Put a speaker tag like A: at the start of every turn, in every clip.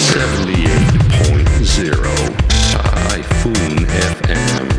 A: 78.0 Typhoon FM。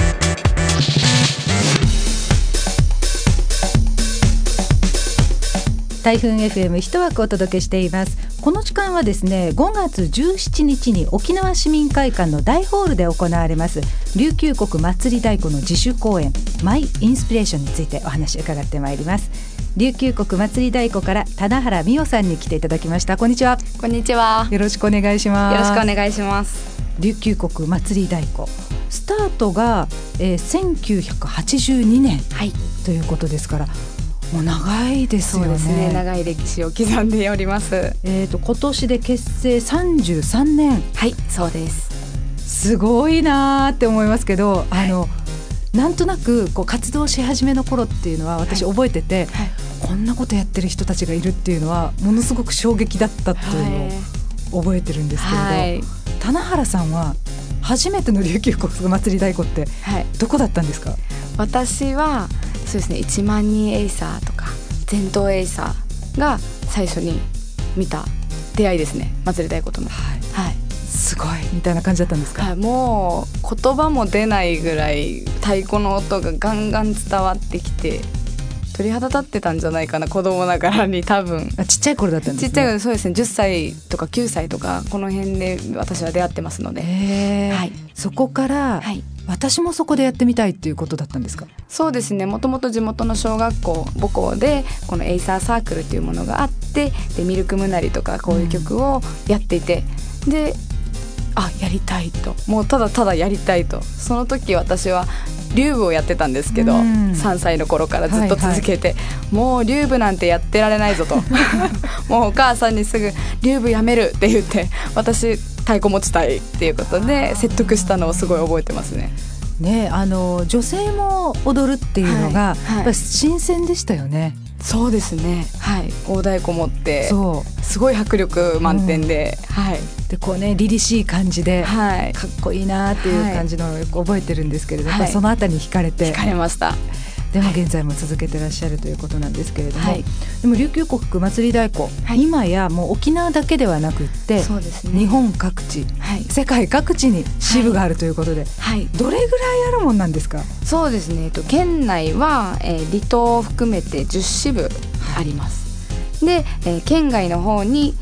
B: 台風 FM 一枠お届けしています。この時間はですね、5月17日に沖縄市民会館の大ホールで行われます琉球国祭り太鼓の自主公演マイインスピレーションについてお話を伺ってまいります。琉球国祭り太鼓から棚原美代さんに来ていただきました。こんにちは。
C: こんにちは。
B: よろしくお願いします。
C: よろしくお願いします。
B: 琉球国祭り太鼓スタートが、1982年、はい、ということですからもう長いですよね。
C: そうですね、長い歴史を刻んでおります。
B: 今年で結成33年。
C: はい、そうです。
B: すごいなって思いますけど、はい、なんとなくこう活動し始めの頃っていうのは私覚えてて、はいはい、こんなことやってる人たちがいるっていうのはものすごく衝撃だったっていうのを覚えてるんですけれど、はい、棚原さんは初めての琉球国祭り太鼓ってどこだったんですか？はい、
C: 私はそうですね、1万人エイサーとか全頭エイサーが最初に見た出会いですね、祭り太鼓との。はい、はい、
B: すごいみたいな感じだったんですか？
C: はい、もう言葉も出ないぐらい太鼓の音がガンガン伝わってきて鳥肌立ってたんじゃないかな、子供ながらに。多分
B: ちっちゃい頃だったんですね。
C: ちっちゃい頃、そうですね、10歳とか9歳とかこの辺で私は出会ってますので、
B: はい、そこから、はい、私もそこでやってみたいっていうことだったんですか？
C: そうですね、もともと地元の小学校母校でこのエイサーサークルっていうものがあって、でミルクムナリとかこういう曲をやっていて、でやりたいと、もうただただやりたいと。その時私は竜舞をやってたんですけど、3歳の頃からずっと続けて、はいはい、もう竜舞なんてやってられないぞともうお母さんにすぐ竜舞やめるって言って、私太鼓持ちたいっていうことで説得したのをすごい覚えてますね。
B: ね、女性も踊るっていうのが、はいはい、やっぱり新鮮でしたよね。
C: そうですね、はい、大太鼓持ってすごい迫力満点で、はい、
B: でこうね、凛々しい感じで、はい、かっこいいなっていう感じのをよく覚えてるんですけれども、はい、そのあたりに惹かれました。でも現在も続けてらっしゃるということなんですけれども、はい、でも琉球国祭り太鼓、はい、今やもう沖縄だけではなくって、そうですね、日本各地、はい、世界各地に支部があるということで、はいはい、どれぐらいあるもんなんですか？
C: そうですね、県内は、離島を含めて10支部あります。で、県外の方に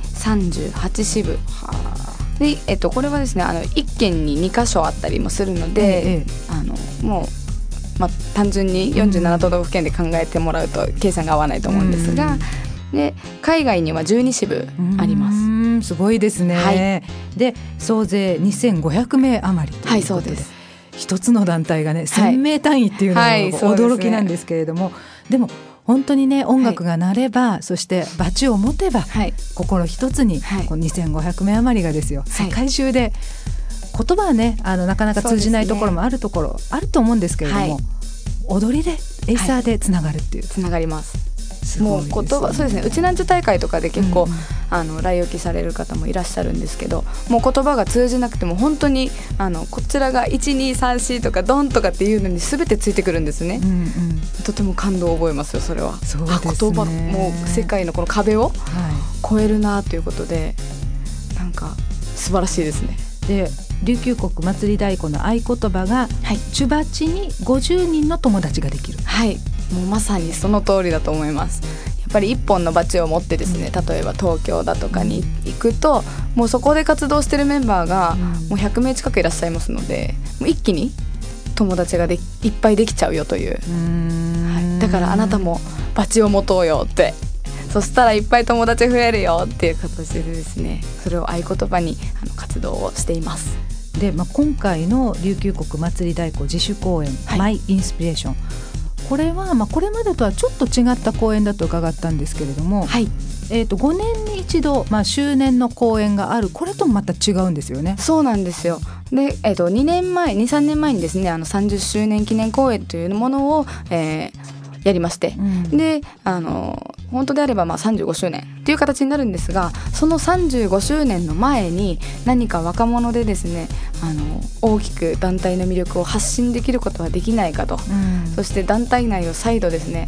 C: 38支部で、これはですね、1県に2箇所あったりもするので、もう単純に47都道府県で考えてもらうと計算が合わないと思うんですが、で海外には12支部あります。
B: すごいですね、はい、で総勢2500名余りということで、はい、そうです。一つの団体がね、1000名単位っていうのも驚きなんですけれども、でも本当にね、音楽が鳴れば、そしてバチを持てば、心一つに、この2500名余りがですよ、世界中で言葉はね、なかなか通じないところもあるところあると思うんですけれども、踊りでエイサーでつながるっていう、
C: つながります。もう言葉、そうですね、うちなんちゅ大会とかで結構、来沖される方もいらっしゃるんですけど、もう言葉が通じなくても本当にこちらが1234とかドンとかっていうのに全てついてくるんですね、とても感動を覚えますよ、それは。そうですね、言葉もう世界のこの壁を超えるなということで、なんか素晴らしいですね。
B: で琉球国祭り太鼓の合言葉が、チュバチに50人の友達ができる。
C: はい、もうまさにその通りだと思います。やっぱり一本のバチを持ってですね、例えば東京だとかに行くと、もうそこで活動してるメンバーがもう100名近くいらっしゃいますので、もう一気に友達がいっぱいできちゃうよという、だからあなたもバチを持とうよって、そしたらいっぱい友達増えるよっていう形でですね、それを合言葉に活動をしています。
B: で、今回の琉球国祭り太鼓自主公演、マイインスピレーション、これは、これまでとはちょっと違った公演だと伺ったんですけれども、5年に一度、周年の公演がある、これともまた違うんですよね。
C: そうなんですよ。で、2、3年前にですね、30周年記念公演というものを、やりまして、で本当であれば35周年っていう形になるんですが、その35周年の前に何か若者でですね、大きく団体の魅力を発信できることはできないかと、そして団体内を再度ですね、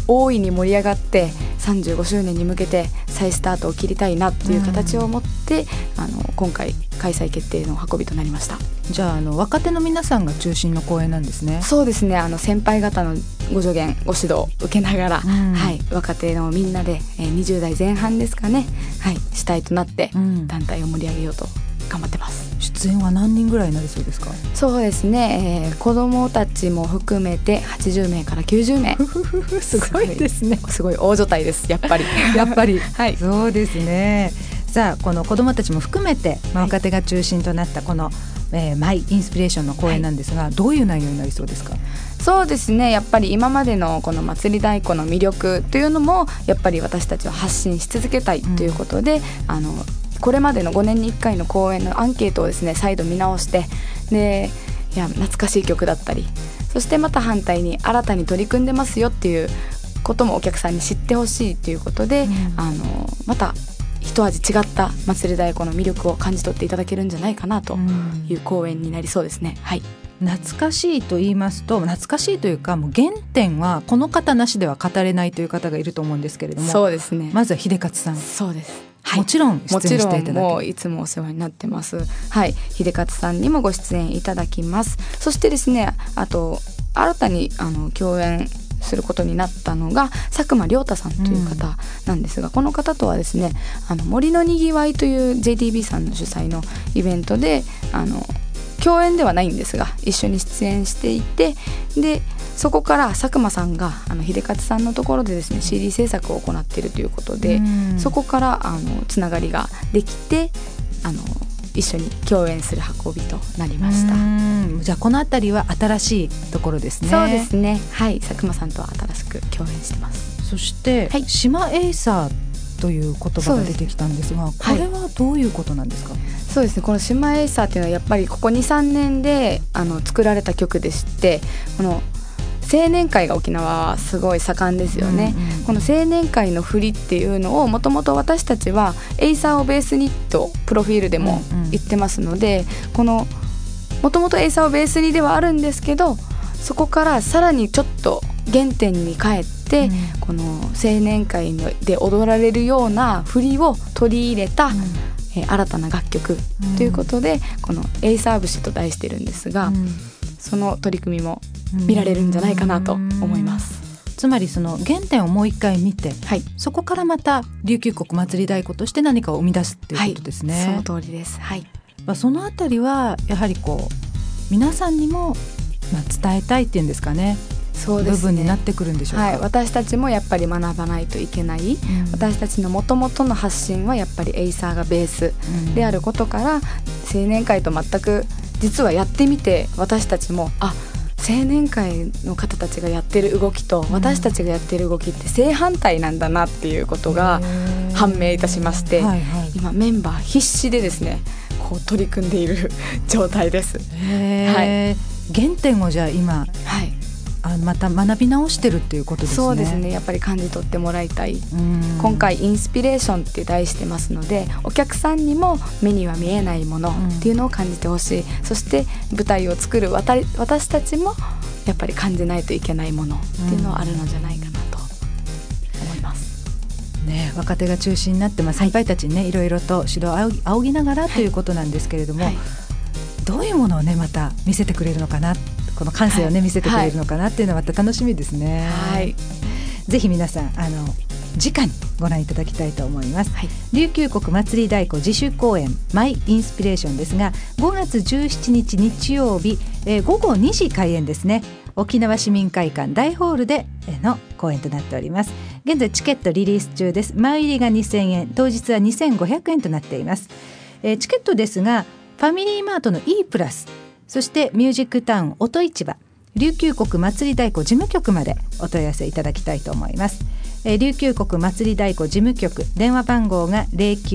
C: 大いに盛り上がって35周年に向けて再スタートを切りたいなっていう形を持って、今回開催決定の運びとなりました。
B: じゃあ、若手の皆さんが中心の公演なんですね。
C: そうですね、先輩方のご助言ご指導を受けながら、はい、若手のみんなで、20代前半ですかね、はい、主体となって団体を盛り上げようと頑張ってます。
B: 出演は何人ぐらいになりそうですか？
C: そうですね、子どもたちも含めて80名から90名
B: すごいですね。
C: すごい大所帯ですやっぱり
B: やっぱり、
C: はい、
B: そうですね。さあ、この子どもたちも含めて、若手が中心となったこの、マイインスピレーションの公演なんですが、どういう内容になりそうですか？
C: そうですね、やっぱり今までのこの祭り太鼓の魅力というのもやっぱり私たちは発信し続けたいということで、これまでの5年に1回の公演のアンケートをですね再度見直して、で懐かしい曲だったり、そしてまた反対に新たに取り組んでますよっていうこともお客さんに知ってほしいということで、また一味違った祭り太鼓の魅力を感じ取っていただけるんじゃないかなという公演になりそうですね。はい、
B: 懐かしいと言いますと、懐かしいというか、もう原点はこの方なしでは語れないという方がいると思うんですけれども、
C: そうですね、
B: まずは秀勝さん。
C: そうです、はい、
B: もちろん出演していただける。
C: もういつもお世話になってます。はい、秀勝さんにもご出演いただきます。そしてですね、あと新たに共演することになったのが佐久間亮太さんという方なんですが、この方とはですね、森のにぎわいという JTB さんの主催のイベントで共演ではないんですが一緒に出演していて、でそこから佐久間さんが秀勝さんのところでですね CD 制作を行っているということで、そこからつながりができて一緒に共演する運びとなりました。
B: じゃあこのあたりは新しいところですね。
C: そうですね、はい、佐久間さんとは新しく共演してます。
B: そして、はい、島エイサーという言葉が出てきたんですが、これはどういうことなんですか？
C: そうですね、この島エイサーというのはやっぱりここ 2,3 年で作られた曲でして、この青年会が沖縄はすごい盛んですよね、この青年会の振りっていうのをもともと私たちはエイサーをベースにとプロフィールでも言ってますので、このもともとエイサーをベースにではあるんですけど、そこからさらにちょっと原点に帰って、この青年会で踊られるような振りを取り入れた、新たな楽曲ということで、このエイサー節と題してるんですが、その取り組みも見られるんじゃないかなと思います。
B: つまりその原点をもう一回見て、はい、そこからまた琉球国祭り太鼓として何かを生み出すっていうことですね。
C: はい、その通りです。はい、
B: そのあたりはやはり皆さんにも伝えたいっていうんですかね、そうですね、部分になってくるんでしょうか。
C: はい、私たちもやっぱり学ばないといけない、私たちの元々の発信はやっぱりエイサーがベースであることから、青年会と全く実はやってみて私たちも青年会の方たちがやってる動きと私たちがやってる動きって正反対なんだなっていうことが判明いたしまして、今メンバー必死でですね取り組んでいる状態です。
B: はい、原点をじゃあ今、また学び直してるっていうことですね。
C: そうですね、やっぱり感じ取ってもらいたい。今回インスピレーションって題してますので、お客さんにも目には見えないものっていうのを感じてほしい、そして舞台を作る私たちもやっぱり感じないといけないものっていうのはあるのじゃないかなと思います。
B: ね、若手が中心になって、先輩たちにね、いろいろと指導を仰ぎながらということなんですけれども、どういうものをねまた見せてくれるのかな、この感性をね見せてくれるのかなっていうのはまた楽しみですね。はい、ぜひ皆さん直にご覧いただきたいと思います。琉球国祭り太鼓自主公演マイインスピレーションですが、5月17日日曜日、午後2時開演ですね。沖縄市民会館大ホールでの公演となっております。現在チケットリリース中です。前入りが2000円、当日は2500円となっています。チケットですがファミリーマートの E プラス、そしてミュージックタウン音市場、琉球国祭り太鼓事務局までお問い合わせいただきたいと思います。琉球国祭り太鼓事務局、電話番号が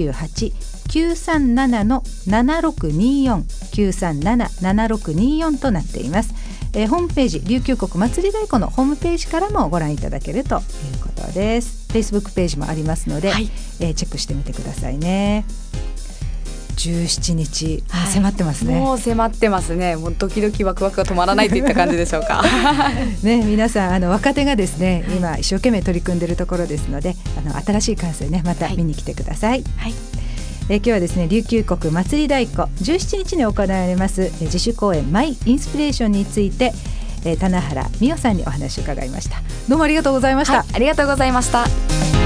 B: 098-937-7624 937-7624 となっています。ホームページ、琉球国祭り太鼓のホームページからもご覧いただけるということです。 Facebook ページもありますので、チェックしてみてくださいね。 17日、迫ってますね。
C: もう迫ってますね。もうドキドキワクワクが止まらないといった感じでしょうか
B: ね、皆さん若手がですね、今一生懸命取り組んでいるところですので、新しい感性ね、また見に来てください。はい、今日はですね、琉球国祭り太鼓17日に行われます自主公演マイインスピレーションについて、棚原美代さんにお話を伺いました。どうもありがとうございました。
C: ありがとうございました。